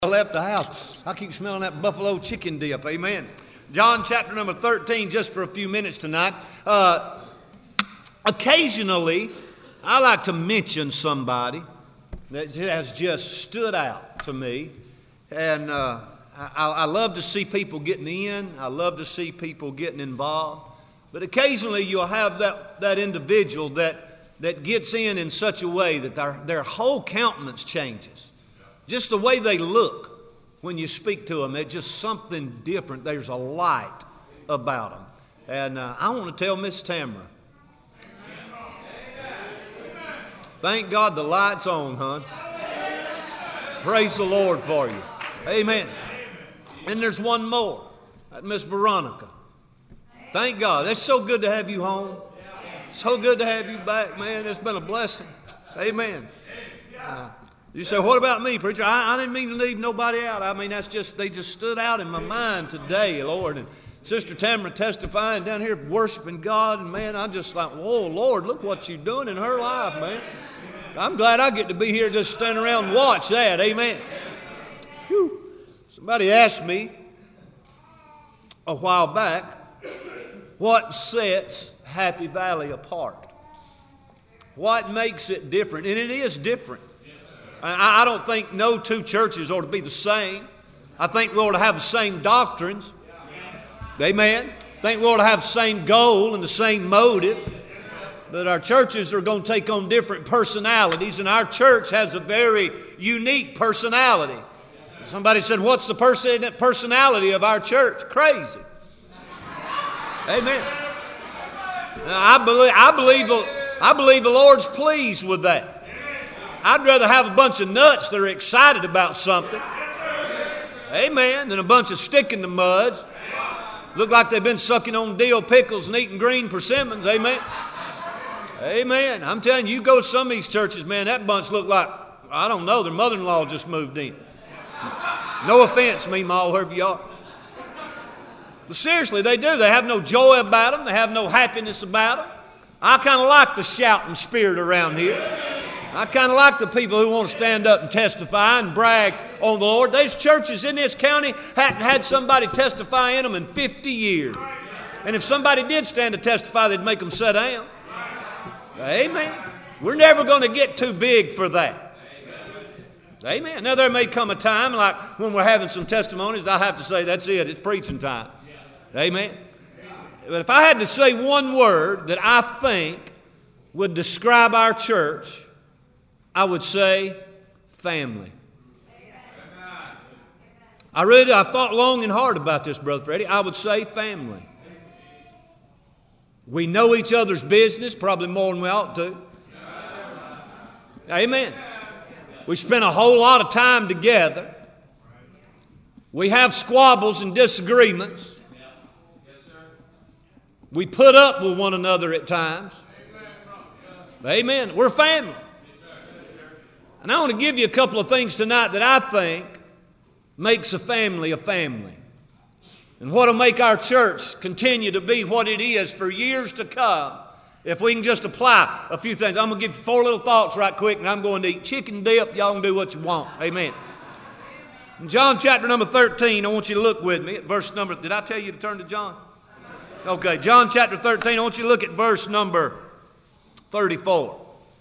I left the house, I keep smelling that buffalo chicken dip. Amen. John chapter number 13, just for a few minutes tonight. Occasionally, I like to mention somebody that has just stood out to me. And I love to see people getting in. I love to see people getting involved. But occasionally, you'll have that individual that gets in such a way that their whole countenance changes. Just the way they look when you speak to them, it's just something different. There's a light about them. And I want to tell Miss Tamara, thank God the light's on, hon. Praise the Lord for you. Amen. And there's one more, Miss Veronica. Thank God. It's so good to have you home. So good to have you back, man. It's been a blessing. Amen. You say, what about me, preacher? I didn't mean to leave nobody out. I mean, they just stood out in my mind today, Lord. And Sister Tamara testifying down here, worshiping God. And man, I'm just like, whoa, Lord, look what you're doing in her life, man. I'm glad I get to be here just stand around and watch that. Amen. Whew. Somebody asked me a while back, what sets Happy Valley apart? What makes it different? And it is different. I don't think no two churches ought to be the same. I think we ought to have the same doctrines. Amen. I think we ought to have the same goal and the same motive. But our churches are going to take on different personalities, and our church has a very unique personality. Somebody said, what's the personality of our church? Crazy. Amen. Now, I believe the Lord's pleased with that. I'd rather have a bunch of nuts that are excited about something, amen, than a bunch of stick in the muds. Look like they've been sucking on dill pickles and eating green persimmons, amen. Amen. I'm telling you, you go to some of these churches, man, that bunch look like, I don't know, their mother-in-law just moved in. No offense, Meemaw, wherever you are. But seriously, they do. They have no joy about them. They have no happiness about them. I kind of like the shouting spirit around here. I kind of like the people who want to stand up and testify and brag on the Lord. There's churches in this county hadn't had somebody testify in them in 50 years. And if somebody did stand to testify, they'd make them sit down. Amen. We're never going to get too big for that. Amen. Now, there may come a time, like when we're having some testimonies, I have to say, that's it. It's preaching time. Amen. But if I had to say one word that I think would describe our church, I would say family. I thought long and hard about this, Brother Freddie. I would say family. We know each other's business probably more than we ought to. Amen. We spend a whole lot of time together. We have squabbles and disagreements. We put up with one another at times. Amen. We're family. And I want to give you a couple of things tonight that I think makes a family a family. And what will make our church continue to be what it is for years to come, if we can just apply a few things. I'm going to give you 4 little thoughts right quick, and I'm going to eat chicken dip. Y'all can do what you want. Amen. In John chapter number 13, I want you to look with me at verse number... Did I tell you to turn to John? Okay, John chapter 13, I want you to look at verse number 34.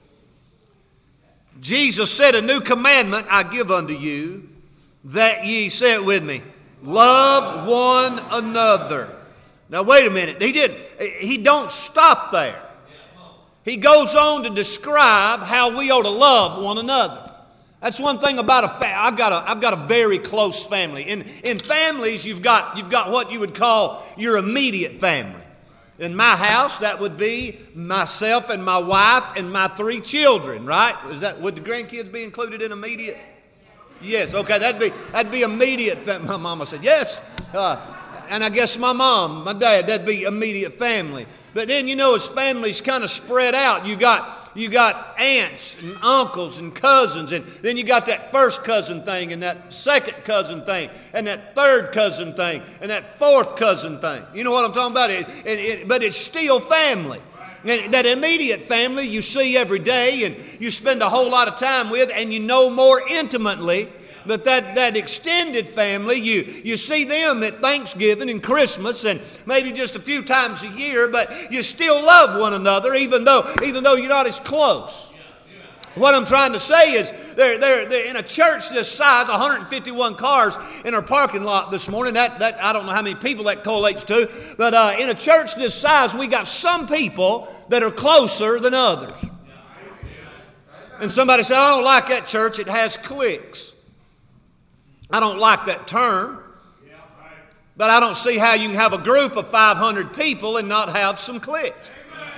Jesus said, a new commandment I give unto you, that ye, say it with me, love one another. Now wait a minute. He don't stop there. He goes on to describe how we ought to love one another. That's one thing about a family. I've got a very close family. In families, you've got what you would call your immediate family. In my house, that would be myself and my wife and my 3 children, right? Would the grandkids be included in immediate? Yes, okay, that'd be immediate. My mama said yes. And I guess my mom, my dad, that'd be immediate family. But then, as families kind of spread out, you got aunts and uncles and cousins, and then you got that first cousin thing and that second cousin thing and that third cousin thing and that fourth cousin thing. You know what I'm talking about? But it's still family. And that immediate family you see every day and you spend a whole lot of time with and you know more intimately But that extended family, you see them at Thanksgiving and Christmas and maybe just a few times a year, but you still love one another even though you're not as close. What I'm trying to say is, they're in a church this size, 151 cars in our parking lot this morning. That I don't know how many people that collates to, but in a church this size, we got some people that are closer than others. And somebody said, I don't like that church, it has cliques. I don't like that term, but I don't see how you can have a group of 500 people and not have some cliques.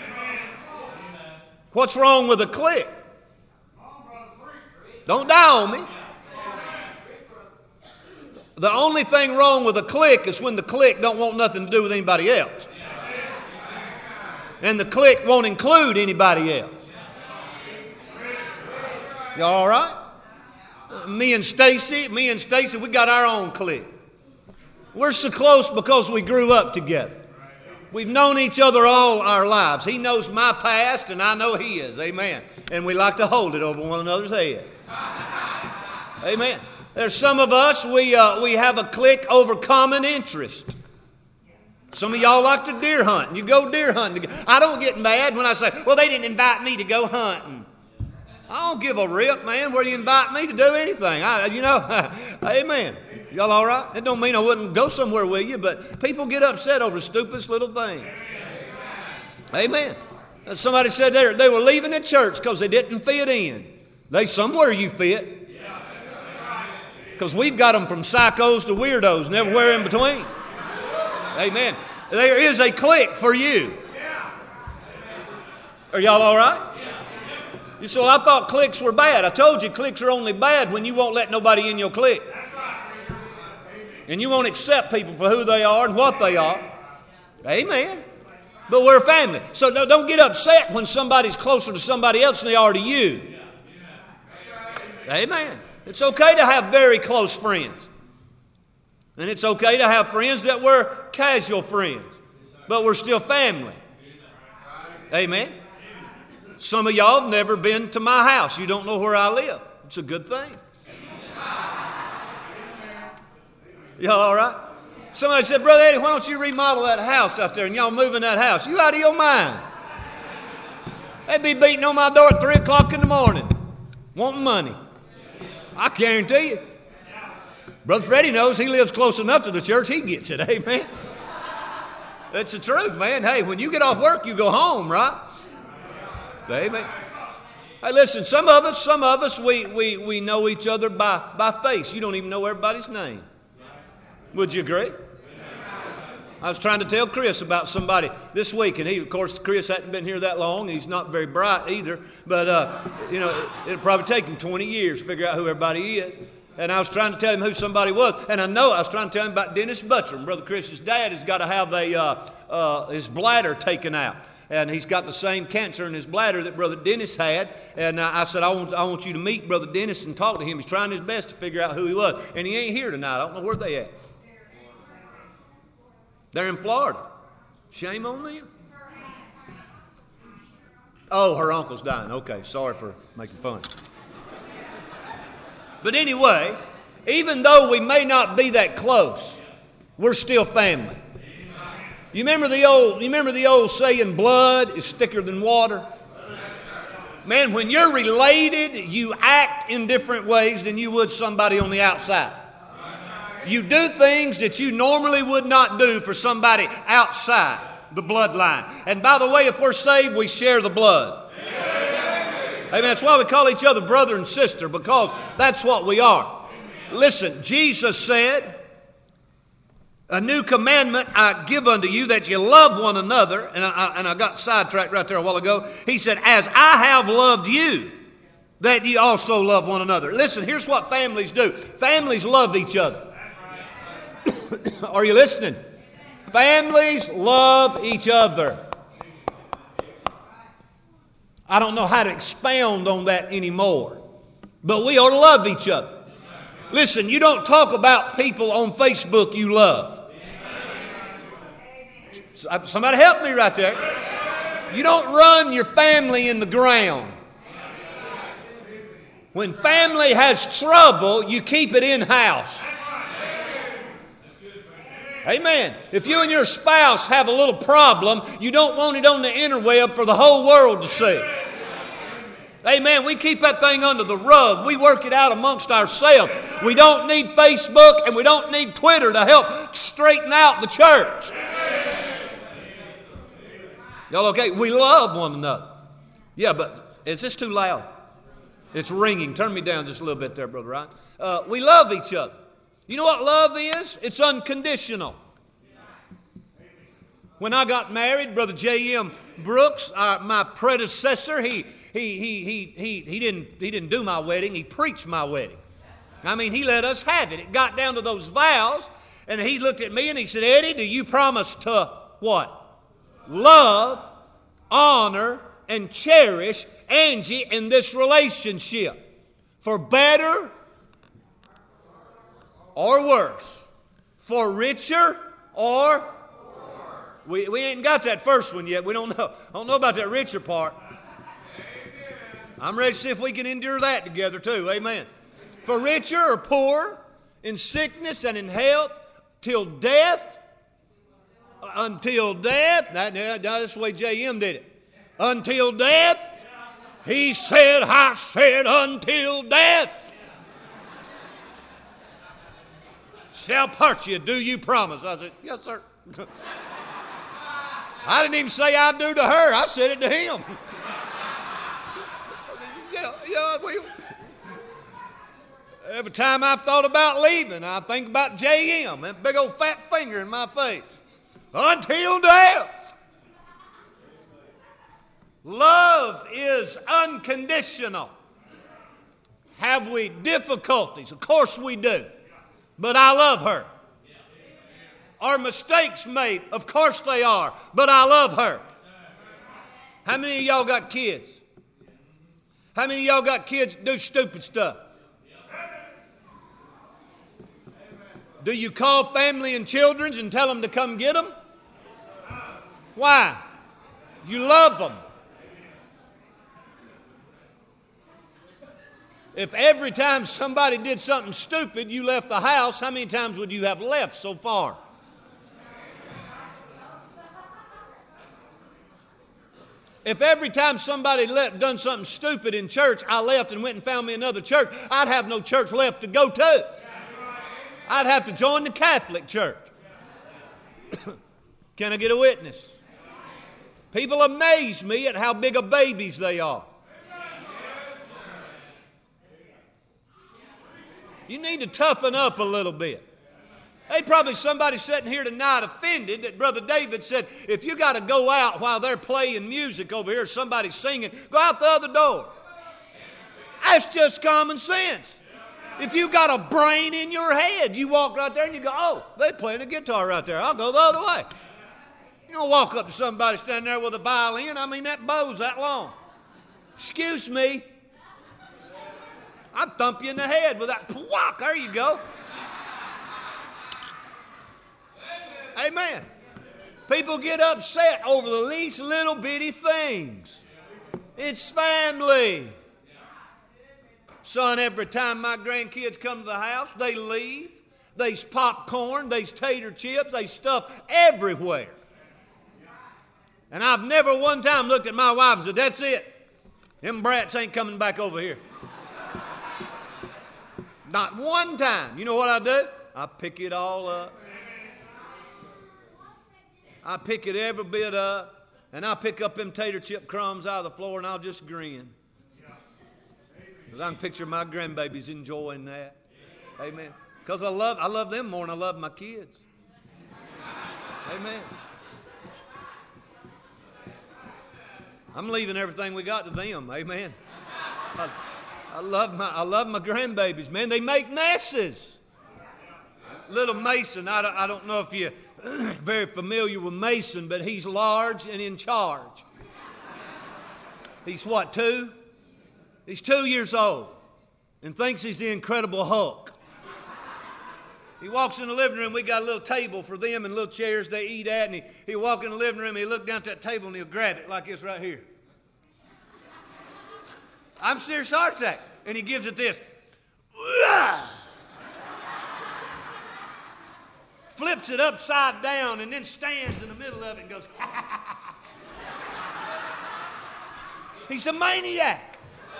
What's wrong with a clique? Don't die on me. The only thing wrong with a clique is when the clique don't want nothing to do with anybody else. And the clique won't include anybody else. You all right? Me and Stacy, we got our own clique. We're so close because we grew up together. We've known each other all our lives. He knows my past and I know his. Amen. And we like to hold it over one another's head. Amen. There's some of us, we have a clique over common interest. Some of y'all like to deer hunt, and you go deer hunting. I don't get mad when I say, well, they didn't invite me to go hunting. I don't give a rip, man, where you invite me to do anything. Amen. Y'all all right? It don't mean I wouldn't go somewhere with you, but people get upset over stupidest little things. Amen. Somebody said they were leaving the church because they didn't fit in. They somewhere you fit. Because we've got them from psychos to weirdos and everywhere in between. Amen. There is a clique for you. Are y'all all right? You say, well, I thought cliques were bad. I told you cliques are only bad when you won't let nobody in your clique. And you won't accept people for who they are and what they are. Amen. But we're a family. So don't get upset when somebody's closer to somebody else than they are to you. Amen. It's okay to have very close friends. And it's okay to have friends that were casual friends. But we're still family. Amen. Some of y'all have never been to my house. You don't know where I live. It's a good thing. Y'all all right? Somebody said, Brother Eddie, why don't you remodel that house out there and y'all move in that house? You out of your mind. They'd be beating on my door at 3 o'clock in the morning, wanting money. I guarantee you. Brother Freddie knows he lives close enough to the church, he gets it. Amen. That's the truth, man. Hey, when you get off work, you go home, right? Amen. Hey, listen, some of us, we know each other by face. You don't even know everybody's name. Would you agree? I was trying to tell Chris about somebody this week, and of course, Chris hadn't been here that long. He's not very bright either, but, it'll probably take him 20 years to figure out who everybody is. And I was trying to tell him who somebody was, and I was trying to tell him about Dennis Butcher. Brother Chris's dad has got to have his bladder taken out. And he's got the same cancer in his bladder that Brother Dennis had. And I said, I want you to meet Brother Dennis and talk to him. He's trying his best to figure out who he was. And he ain't here tonight. I don't know where they at. They're in Florida. Shame on them. Oh, her uncle's dying. Okay, sorry for making fun. But anyway, even though we may not be that close, we're still family. You remember the old saying, blood is thicker than water? Man, when you're related, you act in different ways than you would somebody on the outside. You do things that you normally would not do for somebody outside the bloodline. And by the way, if we're saved, we share the blood. Amen. That's why we call each other brother and sister, because that's what we are. Listen, Jesus said, a new commandment I give unto you, that you love one another. And I got sidetracked right there a while ago. He said, as I have loved you, that ye also love one another. Listen, here's what families do. Families love each other. Are you listening? Families love each other. I don't know how to expound on that anymore, but we ought to love each other. Listen, you don't talk about people on Facebook you love. Somebody help me right there. You don't run your family in the ground. When family has trouble, you keep it in-house. Amen. If you and your spouse have a little problem, you don't want it on the interweb for the whole world to see. Amen. We keep that thing under the rug. We work it out amongst ourselves. We don't need Facebook and we don't need Twitter to help straighten out the church. Y'all okay? We love one another. Yeah, but is this too loud? It's ringing. Turn me down just a little bit there, Brother Ryan. We love each other. You know what love is? It's unconditional. When I got married, Brother J.M. Brooks, my predecessor, he didn't do my wedding. He preached my wedding. I mean, he let us have it. It got down to those vows, and he looked at me and he said, Eddie, do you promise to what? Love, honor, and cherish Angie in this relationship, for better or worse, for richer or we ain't got that first one yet. We don't know. I don't know about that richer part. I'm ready to see if we can endure that together too. Amen. For richer or poor, in sickness and in health, till death. Until death. That's the way J.M. did it. Until death. He said, I said, until death shall part you. Do you promise? I said, yes, sir. I didn't even say I do to her. I said it to him. Yeah, we. Every time I've thought about leaving, I think about J.M., that big old fat finger in my face. Until death. Love is unconditional. Have we difficulties? Of course we do. But I love her. Are mistakes made? Of course they are. But I love her. How many of y'all got kids? How many of y'all got kids that do stupid stuff? Do you call family and children and tell them to come get them? Why? You love them. If every time somebody did something stupid you left the house, how many times would you have left so far? If every time somebody done something stupid in church, I left and went and found me another church, I'd have no church left to go to. I'd have to join the Catholic Church. Can I get a witness? People amaze me at how big of babies they are. You need to toughen up a little bit. There's probably somebody sitting here tonight offended that Brother David said, if you got to go out while they're playing music over here, somebody's singing, go out the other door. That's just common sense. If you got a brain in your head, you walk right there and you go, oh, they're playing a guitar right there. I'll go the other way. You don't walk up to somebody standing there with a violin. I mean, that bow's that long. Excuse me. I'd thump you in the head with that. Whack, there you go. Amen. People get upset over the least little bitty things. It's family. Son, every time my grandkids come to the house, they leave. There's popcorn, there's tater chips, there's stuff everywhere. And I've never one time looked at my wife and said, that's it. Them brats ain't coming back over here. Not one time. You know what I do? I pick it all up. I pick it every bit up, and I pick up them tater chip crumbs out of the floor, and I'll just grin. Because I can picture my grandbabies enjoying that. Amen. Because I love them more than I love my kids. Amen. I'm leaving everything we got to them. Amen. I love my grandbabies, man. They make messes. Little Mason, I don't know if you're very familiar with Mason, but he's large and in charge. He's what, 2? He's 2 years old and thinks he's the Incredible Hulk. He walks in the living room. We got a little table for them and little chairs they eat at. And he'll walk in the living room. He'll look down at that table and he'll grab it like this right here. I'm serious heart attack. And he gives it this. Flips it upside down and then stands in the middle of it and goes, He's a maniac.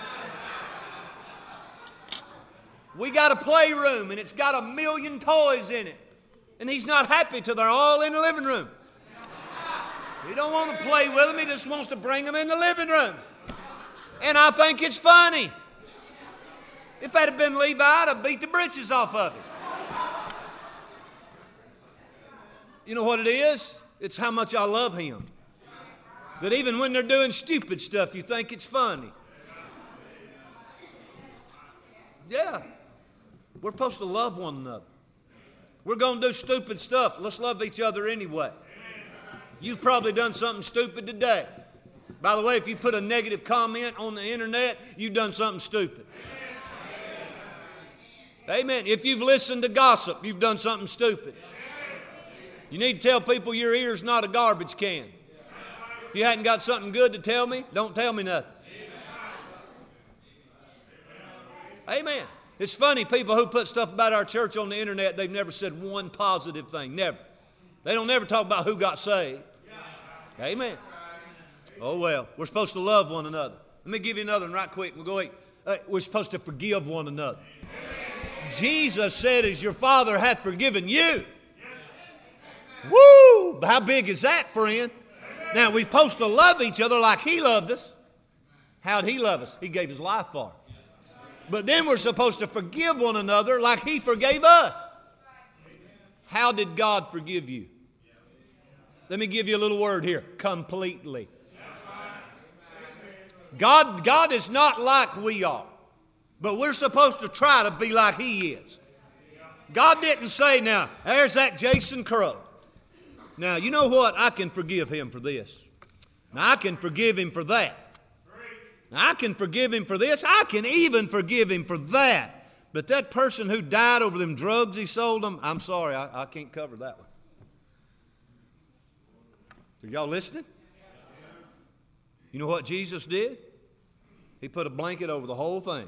We got a playroom and it's got 1,000,000 toys in it. And he's not happy till they're all in the living room. He don't want to play with them. He just wants to bring them in the living room. And I think it's funny. If that had been Levi, I'd have beat the britches off of him. You know what it is? It's how much I love him. That even when they're doing stupid stuff, you think it's funny. Yeah. We're supposed to love one another. We're going to do stupid stuff. Let's love each other anyway. You've probably done something stupid today. By the way, if you put a negative comment on the internet, you've done something stupid. Amen. If you've listened to gossip, you've done something stupid. You need to tell people your ear's not a garbage can. If you hadn't got something good to tell me, don't tell me nothing. Amen. It's funny, people who put stuff about our church on the internet, they've never said one positive thing. Never. They don't never talk about who got saved. Amen. Oh, well, we're supposed to love one another. Let me give you another one right quick. We'll go. We're supposed to forgive one another. Jesus said, as your Father hath forgiven you. Woo! How big is that, friend? Now, we're supposed to love each other like He loved us. How'd He love us? He gave His life for us. But then we're supposed to forgive one another like He forgave us. How did God forgive you? Let me give you a little word here. Completely. God is not like we are. But we're supposed to try to be like He is. God didn't say, now, there's that Jason Crow. Now, you know what? I can forgive him for this. Now, I can forgive him for that. Now, I can forgive him for this. I can even forgive him for that. But that person who died over them drugs he sold them, I'm sorry, I can't cover that one. Are y'all listening? You know what Jesus did? He put a blanket over the whole thing.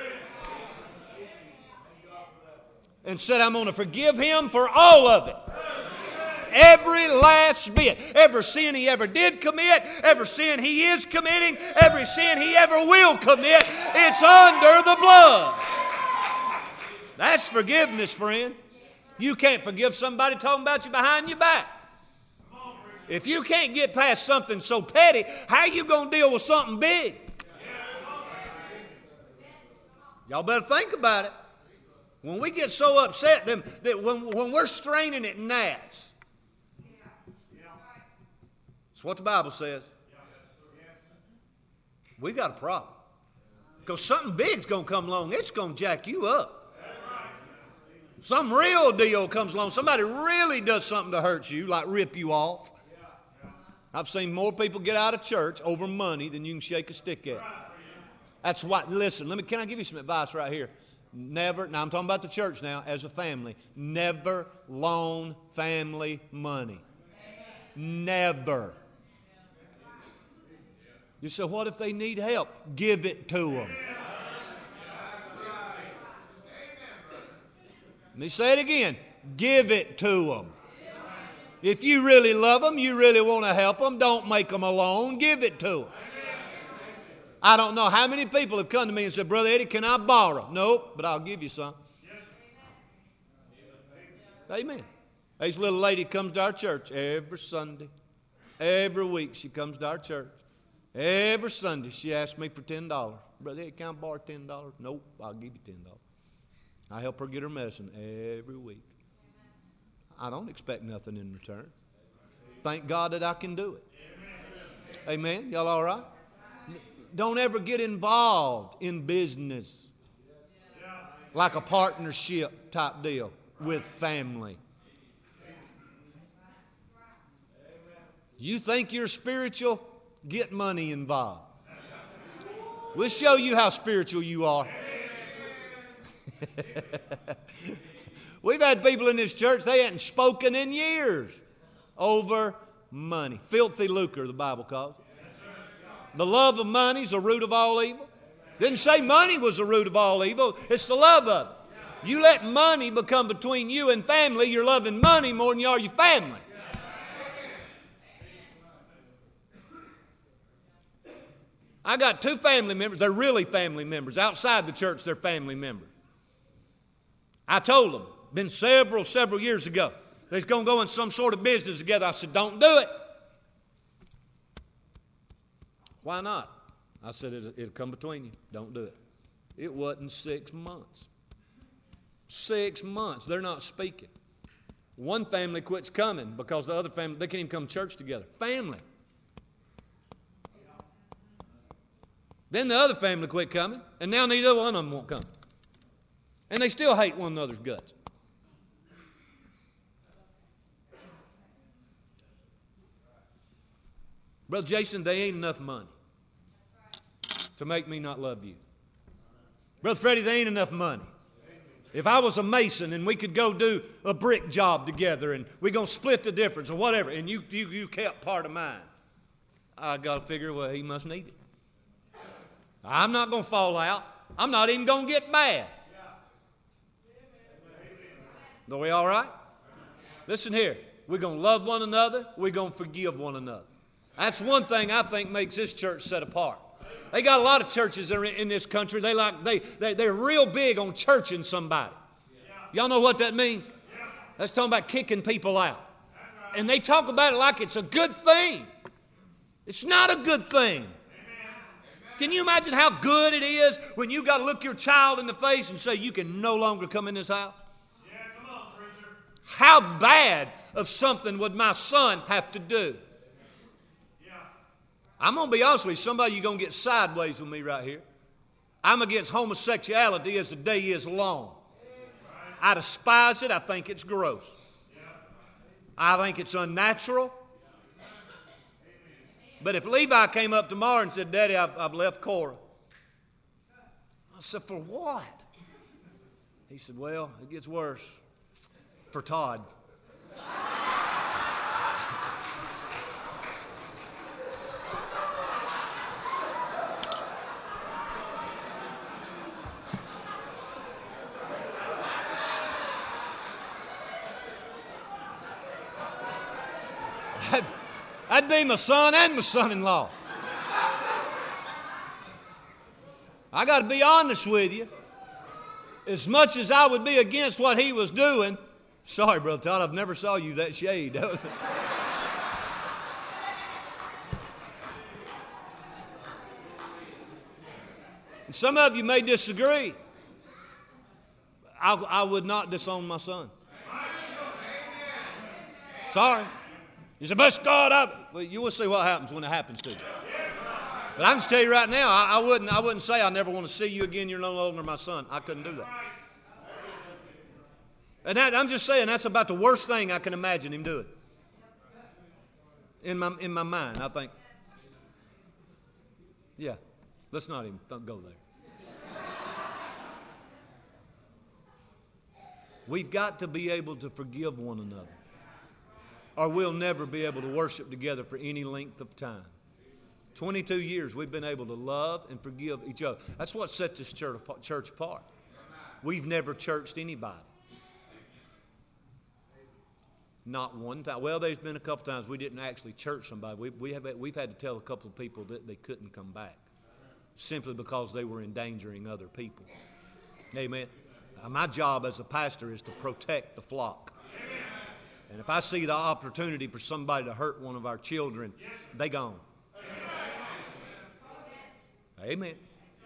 And said, I'm going to forgive him for all of it. Every last bit. Every sin he ever did commit, every sin he is committing, every sin he ever will commit, it's under the blood. That's forgiveness, friend. You can't forgive somebody talking about you behind your back. If you can't get past something so petty, how are you going to deal with something big? Y'all better think about it. When we get so upset, that when we're straining at gnats, that's what the Bible says. We got a problem. Because something big's going to come along. It's going to jack you up. Some real deal comes along. Somebody really does something to hurt you, like rip you off. I've seen more people get out of church over money than you can shake a stick at. That's why, listen, can I give you some advice right here? Never, now I'm talking about the church now, as a family, never loan family money. Never. You say, what if they need help? Give it to them. Let me say it again. Give it to them. If you really love them, you really want to help them, don't make them alone. Give it to them. I don't know how many people have come to me and said, Brother Eddie, can I borrow? Nope, but I'll give you some. Amen. This little lady comes to our church every Sunday. Every week she comes to our church. Every Sunday she asks me for $10. Brother Eddie, can I borrow $10? Nope, I'll give you $10. I help her get her medicine every week. I don't expect nothing in return. Thank God that I can do it. Amen. Y'all all right? Don't ever get involved in business like a partnership type deal with family. You think you're spiritual? Get money involved. We'll show you how spiritual you are. We've had people in this church, they hadn't spoken in years over money. Filthy lucre, the Bible calls it. The love of money is the root of all evil. Didn't say money was the root of all evil. It's the love of it. You let money become between you and family, you're loving money more than you are your family. I got 2 family members. They're really family members. Outside the church, they're family members. I told them, been several years ago, they're going to go in some sort of business together. I said, don't do it. Why not? I said, it'll come between you. Don't do it. It wasn't 6 months. 6 months. They're not speaking. One family quits coming because the other family, they can't even come to church together. Family. Then the other family quit coming, and now neither one of them won't come. And they still hate one another's guts. Brother Jason, they ain't enough money to make me not love you. Brother Freddie, they ain't enough money. If I was a mason and we could go do a brick job together and we're going to split the difference or whatever, and you kept part of mine, I got to figure, well, he must need it. I'm not going to fall out. I'm not even going to get mad. Are we all right? Listen here. We're going to love one another. We're going to forgive one another. That's one thing I think makes this church set apart. They got a lot of churches in this country. They're real big on churching somebody. Y'all know what that means? That's talking about kicking people out. And they talk about it like it's a good thing. It's not a good thing. Can you imagine how good it is when you got to look your child in the face and say, you can no longer come in this house? Yeah, come on, preacher. How bad of something would my son have to do? Yeah. I'm going to be honest with you. Somebody, you're going to get sideways with me right here. I'm against homosexuality as the day is long. I despise it. I think it's gross. I think it's unnatural. But if Levi came up tomorrow and said, Daddy, I've left Cora. I said, for what? He said, well, it gets worse. For Todd. That'd be my son and my son-in-law. I got to be honest with you. As much as I would be against what he was doing, sorry, Brother Todd, I've never saw you that shade. And some of you may disagree. I would not disown my son. Sorry. You say, but God, well, you will see what happens when it happens to you. But I can just tell you right now, I wouldn't say I never want to see you again. You're no longer my son. I couldn't do that. And I'm just saying that's about the worst thing I can imagine him doing. In my mind, I think, yeah, let's not even go there. We've got to be able to forgive one another, or we'll never be able to worship together for any length of time. 22 years we've been able to love and forgive each other. That's what sets this church apart. We've never churched anybody. Not one time. Well, there's been a couple times we didn't actually church somebody. We've had to tell a couple of people that they couldn't come back simply because they were endangering other people. Amen. My job as a pastor is to protect the flock. And if I see the opportunity for somebody to hurt one of our children, they gone. Amen.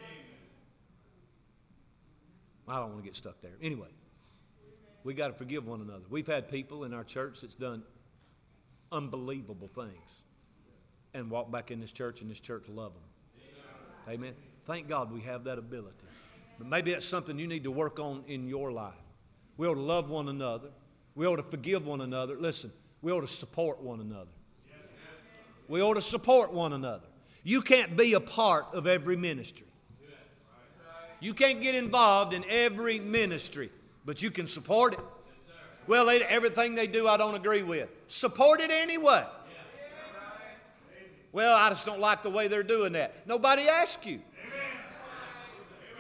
I don't want to get stuck there. Anyway, we got to forgive one another. We've had people in our church that's done unbelievable things and walk back in this church and this church love them. Amen. Thank God we have that ability. But maybe that's something you need to work on in your life. We ought to love one another. We ought to forgive one another. Listen, we ought to support one another. We ought to support one another. You can't be a part of every ministry. You can't get involved in every ministry, but you can support it. Well, everything they do I don't agree with. Support it anyway. Well, I just don't like the way they're doing that. Nobody asked you.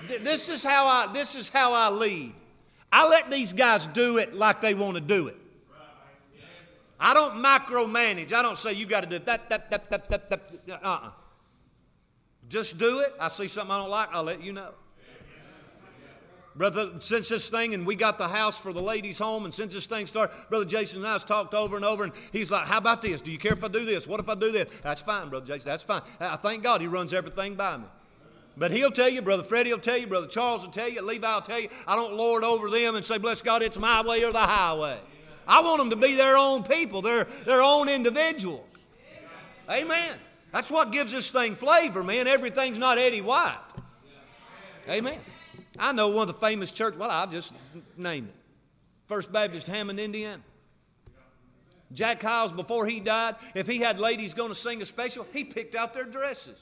This is how I lead. I let these guys do it like they want to do it. I don't micromanage. I don't say you got to do that. Just do it. I see something I don't like, I'll let you know. Brother, since this thing, and we got the house for the ladies' home, and since this thing started, Brother Jason and I has talked over and over, and he's like, how about this? Do you care if I do this? What if I do this? That's fine, Brother Jason, that's fine. I thank God he runs everything by me. But he'll tell you, Brother Freddie will tell you, Brother Charles will tell you, Levi will tell you, I don't lord over them and say, bless God, it's my way or the highway. I want them to be their own people, their own individuals. Amen. That's what gives this thing flavor, man. Everything's not Eddie White. Amen. I know one of the famous churches, well, I'll just name it. First Baptist, Hammond, Indiana. Jack Hyles, before he died, if he had ladies going to sing a special, he picked out their dresses.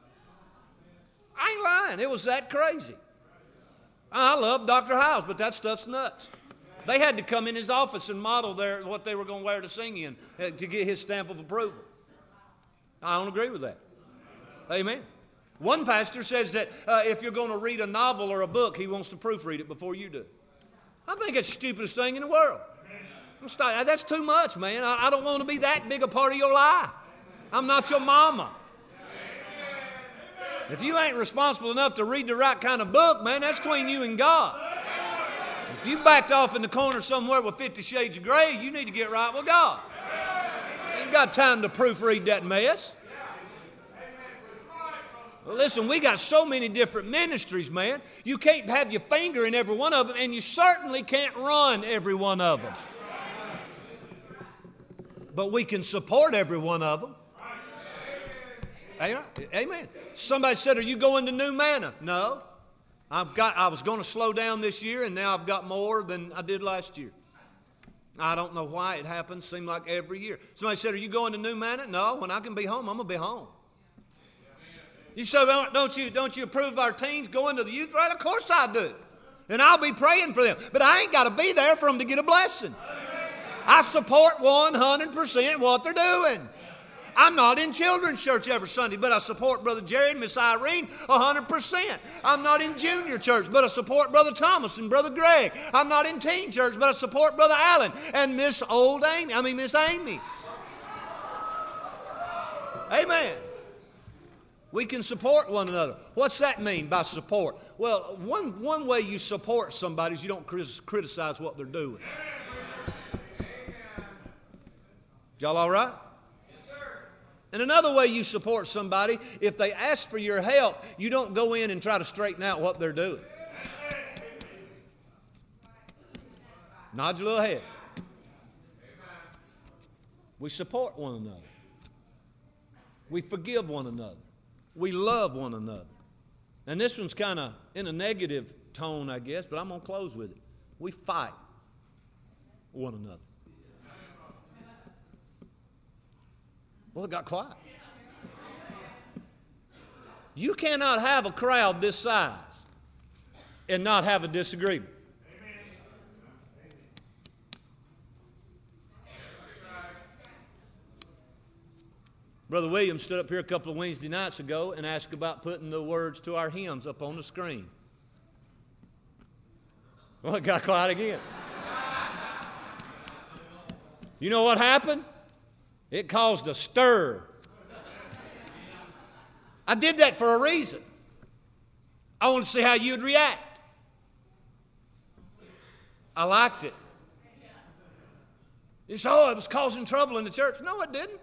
I ain't lying. It was that crazy. I love Dr. Hyles, but that stuff's nuts. They had to come in his office and model what they were going to wear to sing in to get his stamp of approval. I don't agree with that. Amen. One pastor says that if you're going to read a novel or a book, he wants to proofread it before you do. I think it's the stupidest thing in the world. That's too much, man. I don't want to be that big a part of your life. I'm not your mama. If you ain't responsible enough to read the right kind of book, man, that's between you and God. If you backed off in the corner somewhere with 50 Shades of Grey, you need to get right with God. Ain't got time to proofread that mess. Well, listen, we got so many different ministries, man. You can't have your finger in every one of them, and you certainly can't run every one of them. But we can support every one of them. Amen. Somebody said, are you going to New Manna? No. I was going to slow down this year, and now I've got more than I did last year. I don't know why it happens. Seems like every year. Somebody said, are you going to New Manna? No. When I can be home, I'm going to be home. You say, don't you approve our teens going to the youth rally? Of course I do. And I'll be praying for them. But I ain't got to be there for them to get a blessing. I support 100% what they're doing. I'm not in children's church every Sunday, but I support Brother Jerry and Miss Irene 100%. I'm not in junior church, but I support Brother Thomas and Brother Greg. I'm not in teen church, but I support Brother Allen and Miss Amy. Amen. We can support one another. What's that mean by support? Well, one way you support somebody is you don't criticize what they're doing. Y'all all right? And another way you support somebody, if they ask for your help, you don't go in and try to straighten out what they're doing. Nod your little head. We support one another. We forgive one another. We love one another. And this one's kind of in a negative tone, I guess, but I'm going to close with it. We fight one another. Well, it got quiet. You cannot have a crowd this size and not have a disagreement. Brother Williams stood up here a couple of Wednesday nights ago and asked about putting the words to our hymns up on the screen. Well, it got quiet again. You know what happened? It caused a stir. I did that for a reason. I wanted to see how you'd react. I liked it. You say, oh, it was causing trouble in the church. No, it didn't.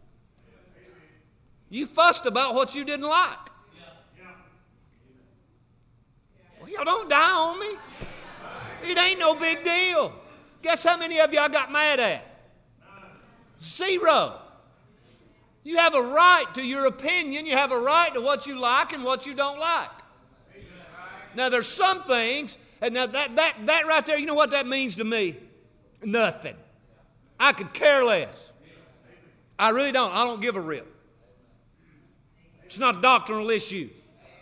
You fussed about what you didn't like. Well, y'all don't die on me. It ain't no big deal. Guess how many of y'all got mad at? 0. You have a right to your opinion. You have a right to what you like and what you don't like. Now, there's some things, and now that right there, you know what that means to me? Nothing. I could care less. I really don't. I don't give a rip. It's not a doctrinal issue.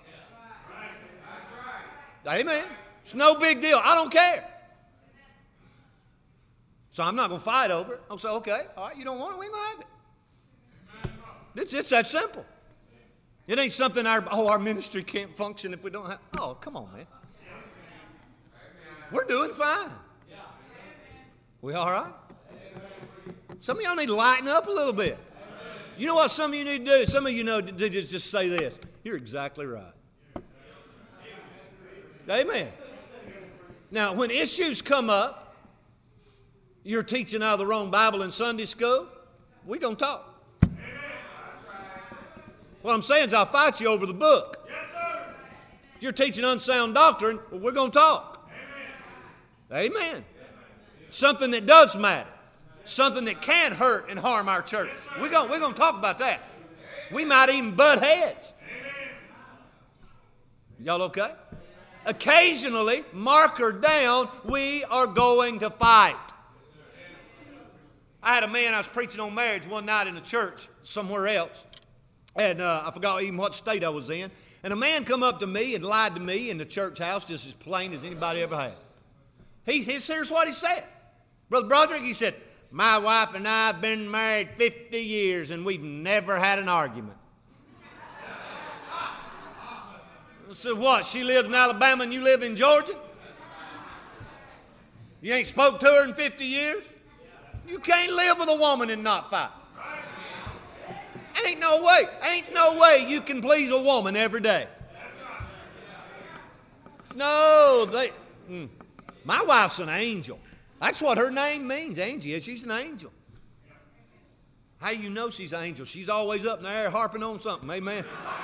Amen. It's no big deal. I don't care. So I'm not going to fight over it. I'll say, okay, all right, you don't want it, we ain't going to have it. It's that simple. It ain't something our ministry can't function if we don't have. Oh, come on, man. We're doing fine. We all right? Some of y'all need to lighten up a little bit. You know what some of you need to do? Some of you know to just say this. You're exactly right. Amen. Now, when issues come up, you're teaching out of the wrong Bible in Sunday school, we're going to talk. What I'm saying is I'll fight you over the book. If you're teaching unsound doctrine, well, we're going to talk. Amen. Something that does matter. Something that can hurt and harm our church. We're going to talk about that. We might even butt heads. Y'all okay? Occasionally, mark her down, we are going to fight. I had a man, I was preaching on marriage one night in a church somewhere else. And I forgot even what state I was in. And a man come up to me and lied to me in the church house just as plain as anybody ever had. Here's what he said. Brother Broderick, he said, my wife and I have been married 50 years and we've never had an argument. I said, what? She lives in Alabama and you live in Georgia? You ain't spoke to her in 50 years? You can't live with a woman and not fight. Ain't no way you can please a woman every day. No, my wife's an angel. That's what her name means, Angie. She's an angel. How you know she's an angel? She's always up in the air harping on something. Amen.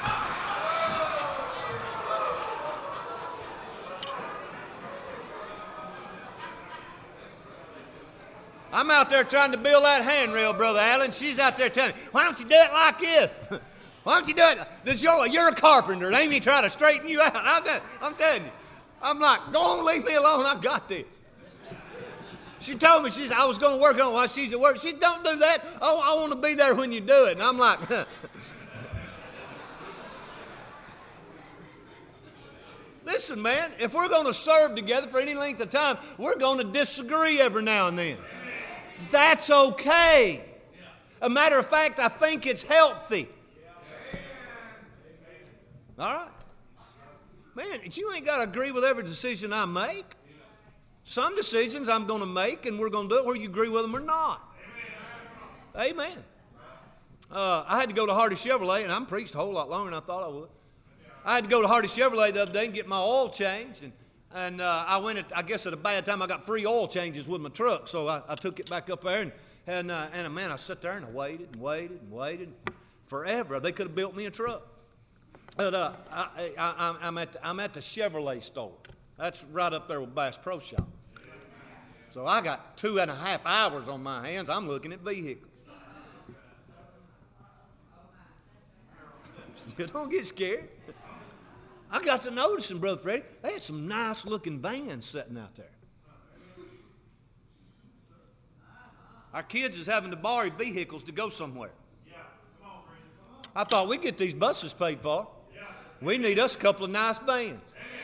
I'm out there trying to build that handrail, Brother Allen. She's out there telling me, why don't you do it like this? Why don't you do it? You're a carpenter. They ain't me trying to straighten you out. I'm telling you. I'm like, go on, leave me alone. I got this. She told me, I was going to work on it while she's at work. She said, don't do that. Oh, I want to be there when you do it. And I'm like, listen, man, if we're going to serve together for any length of time, we're going to disagree every now and then. That's okay. A matter of fact, I think it's healthy. All right? Man, you ain't got to agree with every decision I make. Some decisions I'm going to make, and we're going to do it whether you agree with them or not. Amen. I had to go to Hardy Chevrolet, and I'm preached a whole lot longer than I thought I would. I had to go to Hardy Chevrolet the other day and get my oil changed, and I went at a bad time. I got free oil changes with my truck, so I took it back up there, and man, I sat there and I waited and waited and waited forever. They could have built me a truck. But I'm at the Chevrolet store. That's right up there with Bass Pro Shop. So I got 2.5 hours on my hands. I'm looking at vehicles. You don't get scared. I got to noticing, Brother Freddie, they had some nice-looking vans sitting out there. Our kids is having to borrow vehicles to go somewhere. I thought we'd get these buses paid for. We need us a couple of nice vans.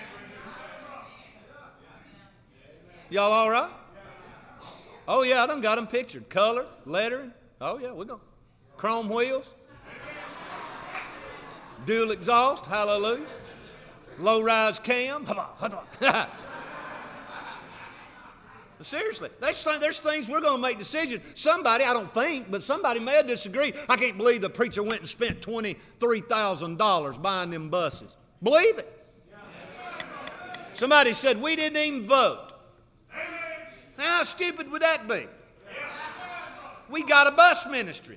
Y'all all right? Oh, yeah, I done got them pictured. Color, lettering. Oh, yeah, we're going. Chrome wheels. Dual exhaust. Hallelujah. Low-rise cam. Seriously, there's things we're going to make decisions. Somebody, I don't think, but somebody may disagree. I can't believe the preacher went and spent $23,000 buying them buses. Believe it. Somebody said, we didn't even vote. How stupid would that be? We got a bus ministry.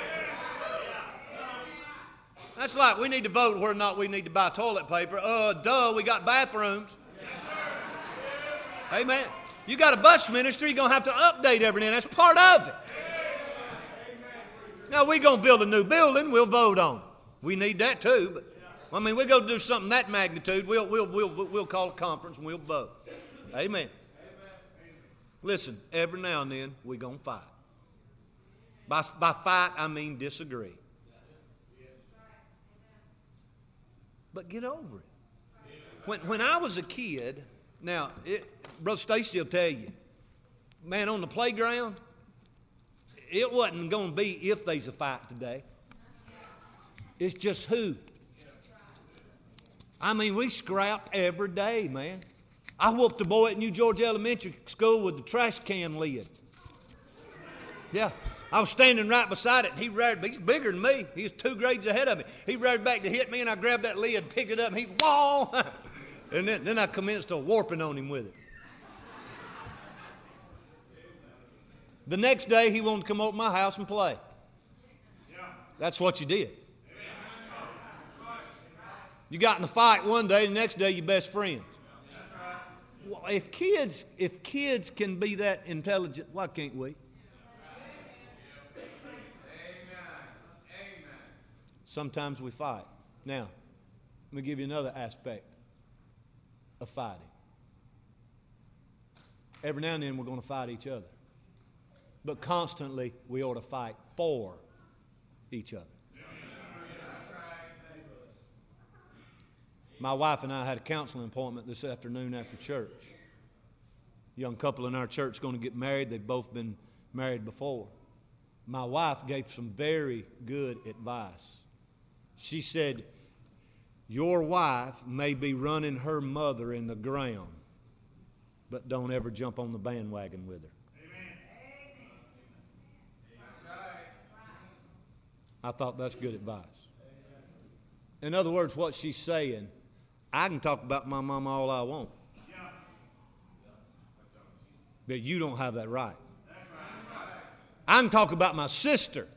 That's like we need to vote whether or not we need to buy toilet paper. Duh, we got bathrooms. Amen. You got a bus ministry, you're going to have to update every now and then. That's part of it. Now, we're going to build a new building, we'll vote on it. We need that too, but I mean, we're going to do something that magnitude, we'll call a conference and we'll vote. Amen. Listen, every now and then, we're going to fight. By fight, I mean disagree. But get over it. When I was a kid, now, Brother Stacy will tell you, man, on the playground, it wasn't going to be if there's a fight today. It's just who. I mean, we scrapped every day, man. I whooped a boy at New Georgia Elementary School with the trash can lid. Yeah. I was standing right beside it, and he's bigger than me. He was 2 grades ahead of me. He reared back to hit me, and I grabbed that lid, picked it up, and he, whoa! And then I commenced to warping on him with it. The next day, he wanted to come over to my house and play. That's what you did. You got in a fight one day, the next day, you're best friends. Well, if kids can be that intelligent, why can't we? Sometimes we fight. Now, let me give you another aspect of fighting. Every now and then we're going to fight each other. But constantly we ought to fight for each other. My wife and I had a counseling appointment this afternoon after church. A young couple in our church is going to get married. They've both been married before. My wife gave some very good advice. She said, your wife may be running her mother in the ground, but don't ever jump on the bandwagon with her. I thought that's good advice. In other words, what she's saying, I can talk about my mama all I want, but you don't have that right. I can talk about my sister.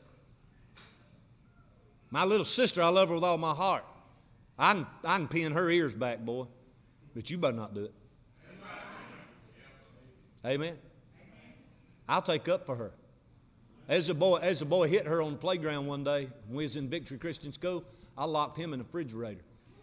My little sister, I love her with all my heart. I can pin her ears back, boy, but you better not do it. Amen? I'll take up for her. As the boy hit her on the playground one day when we was in Victory Christian School, I locked him in the refrigerator.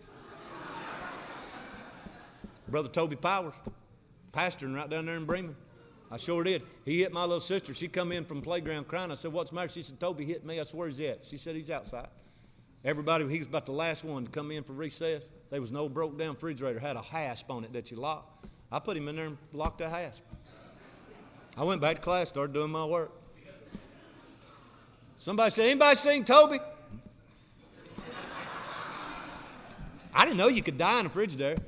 Brother Toby Powers, pastoring right down there in Bremen. I sure did. He hit my little sister. She come in from the playground crying. I said, what's the matter? She said, Toby hit me. I said, where's he at? She said, he's outside. Everybody, he was about the last one to come in for recess. There was no broke down refrigerator. Had a hasp on it that you lock. I put him in there and locked that hasp. I went back to class, started doing my work. Somebody said, anybody seen Toby? I didn't know you could die in a frigidaire.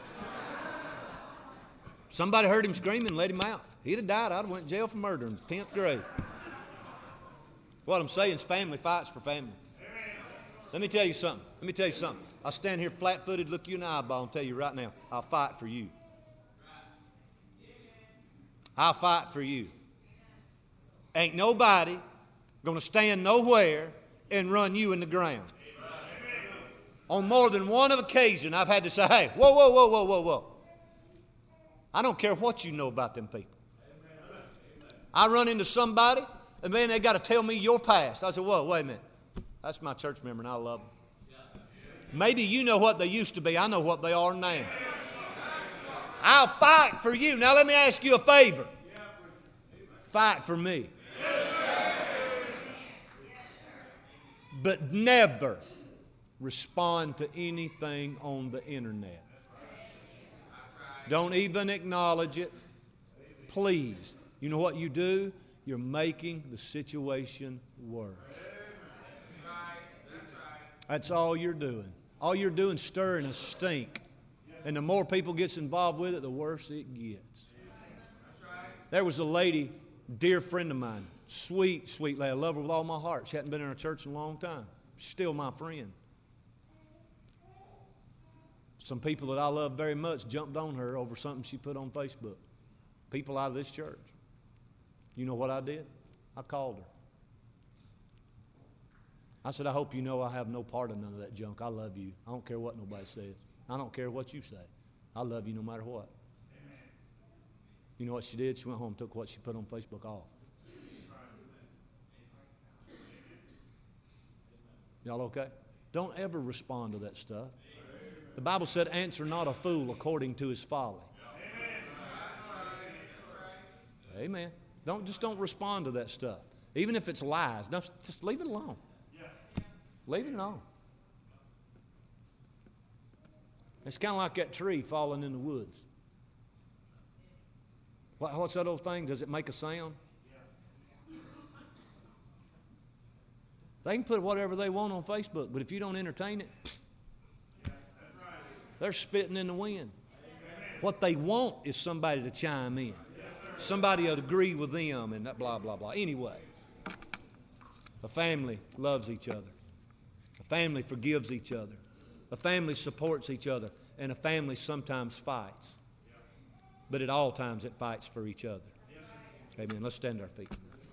Somebody heard him screaming and let him out. He'd have died. I'd have went to jail for murder in the 10th grade. What I'm saying is family fights for family. Let me tell you something. I'll stand here flat-footed, look you in the eyeball and tell you right now, I'll fight for you. I'll fight for you. Ain't nobody going to stand nowhere and run you in the ground. On more than one occasion, I've had to say, hey, whoa. I don't care what you know about them people. I run into somebody, and man, they got to tell me your past. I said, whoa, wait a minute. That's my church member, and I love them. Maybe you know what they used to be. I know what they are now. I'll fight for you. Now let me ask you a favor. Fight for me. But never respond to anything on the internet. Don't even acknowledge it. Please. You know what you do? You're making the situation worse. That's all you're doing. All you're doing is stirring a stink. And the more people gets involved with it, the worse it gets. There was a lady, dear friend of mine, sweet lady. I love her with all my heart. She hadn't been in our church in a long time. She's still my friend. Some people that I love very much jumped on her over something she put on Facebook. People out of this church. You know what I did? I called her. I said, I hope you know I have no part in none of that junk. I love you. I don't care what nobody says. I don't care what you say. I love you no matter what. Amen. You know what she did? She went home and took what she put on Facebook off. Y'all okay? Don't ever respond to that stuff. The Bible said, answer not a fool according to his folly. Amen. Don't respond to that stuff. Even if it's lies, just leave it alone. Leave it alone. It's kind of like that tree falling in the woods. What's that old thing? Does it make a sound? They can put whatever they want on Facebook, but if you don't entertain it, They're spitting in the wind. What they want is somebody to chime in. Somebody to agree with them and that blah, blah, blah. Anyway, a family loves each other. A family forgives each other. A family supports each other. And a family sometimes fights. But at all times it fights for each other. Amen. Let's stand to our feet.